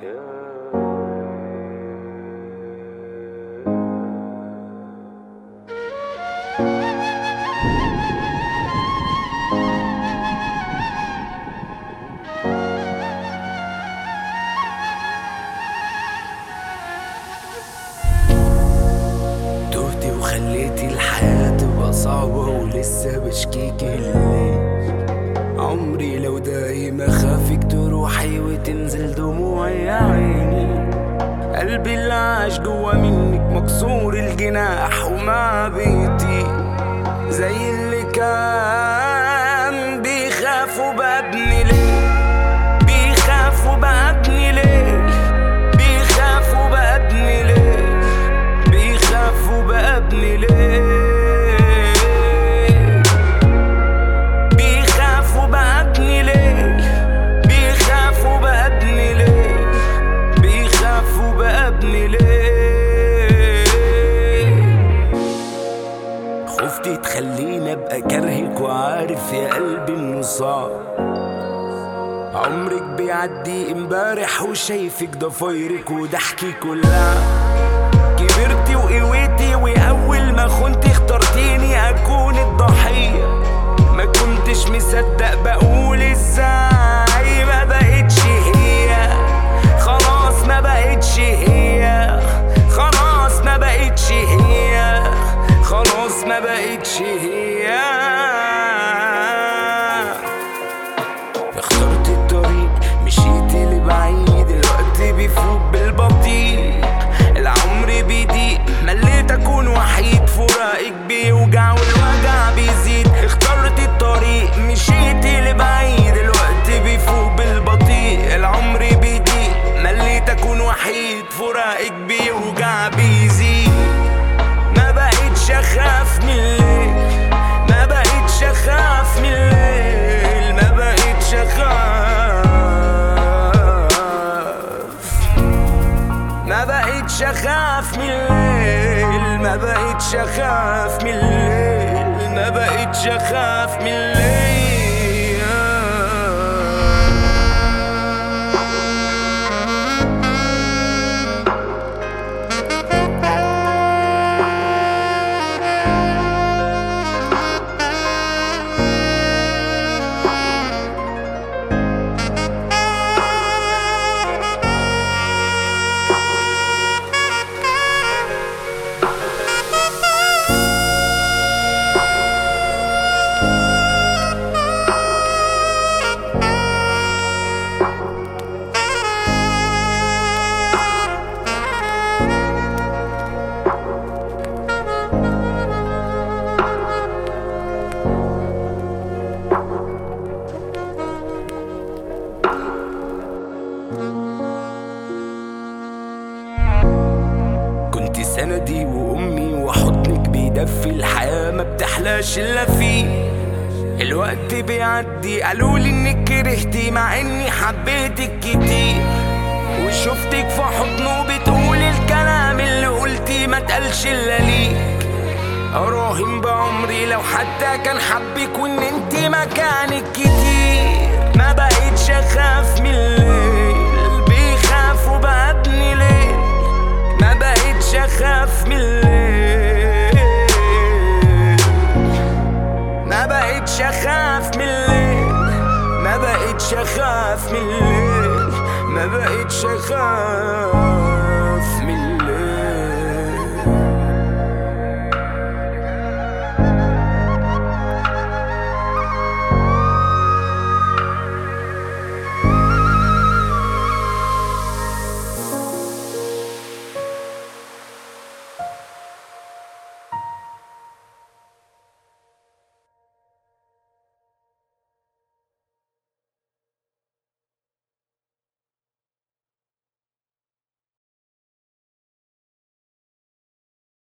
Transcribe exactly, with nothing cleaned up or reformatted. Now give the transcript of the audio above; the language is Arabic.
تهتي وخليتي الحياة تبقى صعبة ولسه بشكيكي الليل. عمري لو دايم اخافك تروحي وتنزل دموعي يا عيني. قلبي اللي عاش جوا منك مكسور الجناح وما بيطيق، زي اللي كان بيخاف وبابني ليه، بيخاف وبابني ليه، بيخاف وبابني ليه، بيخاف وبابني ليه، بيخاف وبابني ليه، بيخاف وبابني ليه، بيخاف وبابني ليه. خفتي تخليني ابقى كرهك وعارف يا قلبي انه صعب. عمرك بيعدي امبارح وشايفك ضفايرك وضحكي كلها. كبرتي وقويتي واول ما خنتي اخترتيني اكون الضحية. ما كنتش مصدق بقول ازاي ما بقتش هي، خلاص ما بقتش هي، خلاص ما بقتش هي، خلاص ما بقتش هي. اخترت الطريق مشيتي لبعيد، الوقت بيفوت بالبطيء، العمر بيضيق مليت اكون وحيد، فراقك بيوجع والوجع بيزيد. اخترت الطريق مشيتي لبعيد، الوقت بيفوت بالبطيء، العمر بيضيق مليت اكون وحيد، فراقك بيوجع بيزيد. ما بقتش اخاف من الليل، ما بقتش اخاف من الليل، ما بقتش اخاف، ما بقتش اخاف من الليل، ما بقتش اخاف من الليل، ما بقتش اخاف من الليل. كنت سندي وامي وحضنك بيدفي، الحياة ما بتحلاش الا فيه. الوقت بيعدي قالولي انك كرهتي مع اني حبيتك كتير، وشفتك في حضنه بتقولي الكلام اللي قلتي ما تقالش الا ليك. اراهن بعمري لو حتى كان حبك وان انتي مكانك كتير. ما بقتش اخاف من الليل، بيخاف وبابني ليه، ما بقتش اخاف من الليل، ما بقتش اخاف من الليل، ما بقتش اخاف من الليل، ما بقتش اخاف من الليل.